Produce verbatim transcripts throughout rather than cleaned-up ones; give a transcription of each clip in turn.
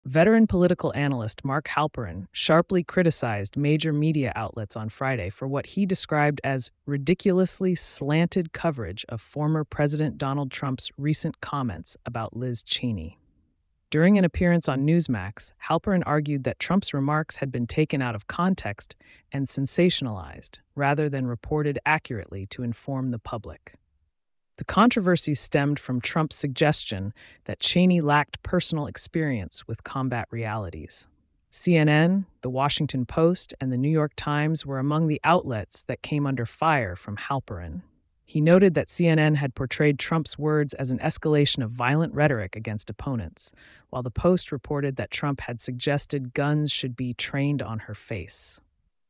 Veteran political analyst Mark Halperin sharply criticized major media outlets on Friday for what he described as ridiculously slanted coverage of former President Donald Trump's recent comments about Liz Cheney. During an appearance on Newsmax, Halperin argued that Trump's remarks had been taken out of context and sensationalized, rather than reported accurately to inform the public. The controversy stemmed from Trump's suggestion that Cheney lacked personal experience with combat realities. C N N, The Washington Post, and The New York Times were among the outlets that came under fire from Halperin. He noted that C N N had portrayed Trump's words as an escalation of violent rhetoric against opponents, while the Post reported that Trump had suggested guns should be trained on her face.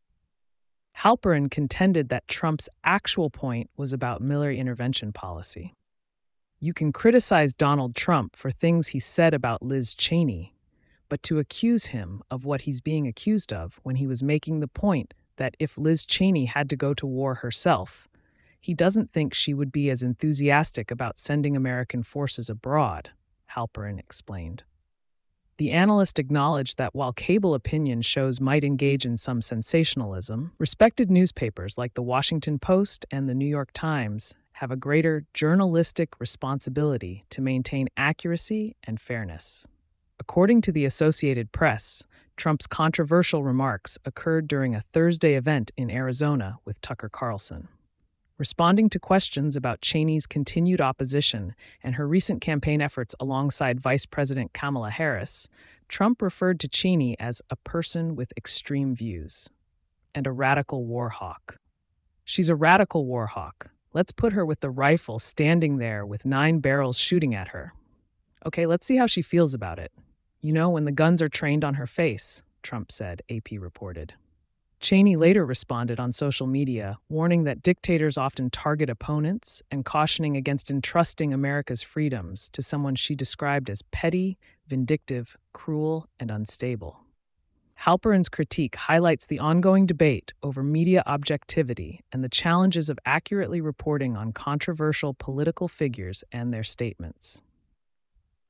Halperin contended that Trump's actual point was about military intervention policy. You can criticize Donald Trump for things he said about Liz Cheney, but to accuse him of what he's being accused of when he was making the point that if Liz Cheney had to go to war herself, he doesn't think she would be as enthusiastic about sending American forces abroad, Halperin explained. The analyst acknowledged that while cable opinion shows might engage in some sensationalism, respected newspapers like The Washington Post and The New York Times have a greater journalistic responsibility to maintain accuracy and fairness. According to the Associated Press, Trump's controversial remarks occurred during a Thursday event in Arizona with Tucker Carlson. Responding to questions about Cheney's continued opposition and her recent campaign efforts alongside Vice President Kamala Harris, Trump referred to Cheney as a person with extreme views and a radical war hawk. She's a radical war hawk. Let's put her with the rifle standing there with nine barrels shooting at her. Okay, let's see how she feels about it. You know, when the guns are trained on her face, Trump said, A P reported. Cheney later responded on social media, warning that dictators often target opponents and cautioning against entrusting America's freedoms to someone she described as petty, vindictive, cruel, and unstable. Halperin's critique highlights the ongoing debate over media objectivity and the challenges of accurately reporting on controversial political figures and their statements.